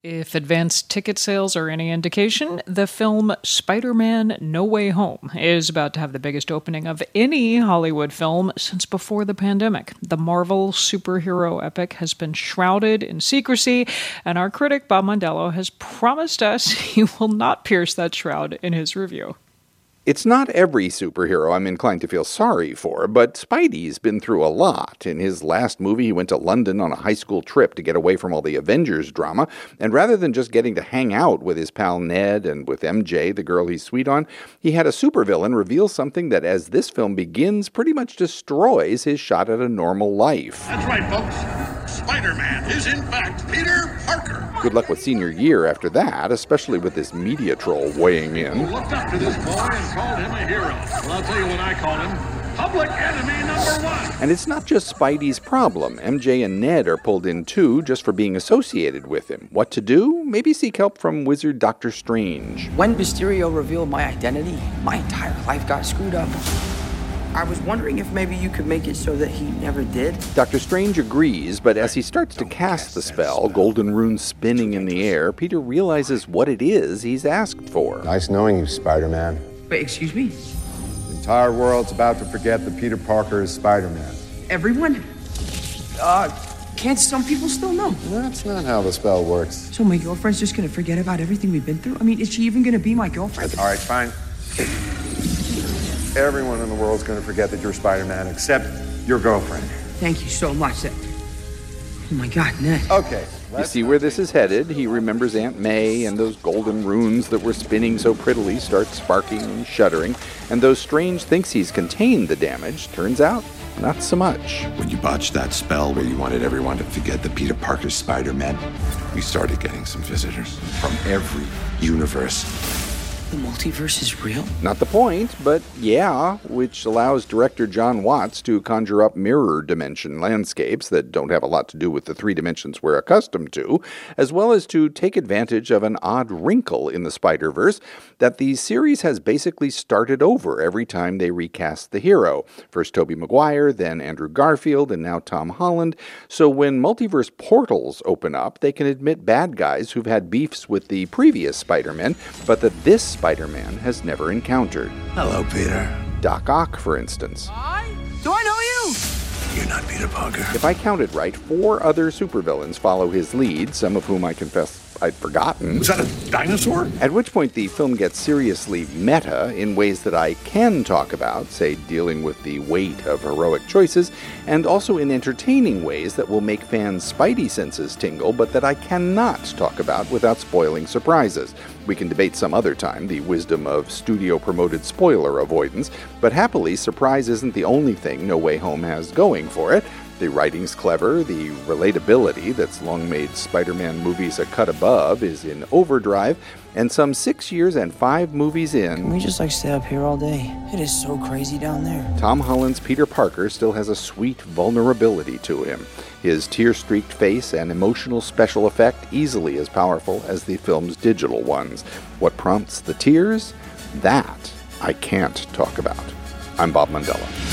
If advanced ticket sales are any indication, the film Spider-Man: No Way Home is about to have the biggest opening of any Hollywood film since before the pandemic. The Marvel superhero epic has been shrouded in secrecy, and our critic Bob Mondello has promised us he will not pierce that shroud in his review. It's not every superhero I'm inclined to feel sorry for, but Spidey's been through a lot. In his last movie, he went to London on a high school trip to get away from all the Avengers drama, and rather than just getting to hang out with his pal Ned and with MJ, the girl he's sweet on, he had a supervillain reveal something that, as this film begins, pretty much destroys his shot at a normal life. That's right, folks. Spider-Man is, in fact, Peter Parker. Good luck with senior year after that, especially with this media troll weighing in. Who looked up to this boy and called him a hero. Well, I'll tell you what I call him. Public enemy number one. And it's not just Spidey's problem. MJ and Ned are pulled in too, just for being associated with him. What to do? Maybe seek help from wizard Dr. Strange. When Mysterio revealed my identity, my entire life got screwed up. I was wondering if maybe you could make it so that he never did. Dr. Strange agrees, but as he starts to cast the spell, golden runes spinning in the air, Peter realizes what it is he's asked for. Nice knowing you, Spider-Man. Wait, excuse me? The entire world's about to forget that Peter Parker is Spider-Man. Everyone? Can't some people still know? That's not how the spell works. So my girlfriend's just gonna forget about everything we've been through? I mean, is she even gonna be my girlfriend? All right, fine. Everyone in the world's going to forget that you're Spider-Man, except your girlfriend. Thank you so much. Oh my God, Ned. Okay. You see where this is headed. He remembers Aunt May, and those golden runes that were spinning so prettily start sparking and shuddering, and though Strange thinks he's contained the damage, turns out not so much. When you botched that spell where you wanted everyone to forget that Peter Parker's Spider-Man, we started getting some visitors from every universe. The multiverse is real? Not the point, but yeah, which allows director John Watts to conjure up mirror dimension landscapes that don't have a lot to do with the 3 dimensions we're accustomed to, as well as to take advantage of an odd wrinkle in the Spider-Verse that the series has basically started over every time they recast the hero. First Tobey Maguire, then Andrew Garfield, and now Tom Holland. So when multiverse portals open up, they can admit bad guys who've had beefs with the previous Spider-Man, but that this Spider-Man has never encountered. Hello, Peter. Doc Ock, for instance. Do I know you? You're not Peter Parker. If I counted right, 4 other supervillains follow his lead, some of whom I confess I'd forgotten. Was that a dinosaur? At which point the film gets seriously meta in ways that I can talk about, say dealing with the weight of heroic choices, and also in entertaining ways that will make fans' spidey senses tingle, but that I cannot talk about without spoiling surprises. We can debate some other time the wisdom of studio-promoted spoiler avoidance, but happily, surprise isn't the only thing No Way Home has going for it. The writing's clever, the relatability that's long made Spider-Man movies a cut above is in overdrive, and some 6 years and 5 movies in... Can we just stay up here all day? It is so crazy down there. Tom Holland's Peter Parker still has a sweet vulnerability to him. His tear-streaked face and emotional special effect easily as powerful as the film's digital ones. What prompts the tears? That I can't talk about. I'm Bob Mondello.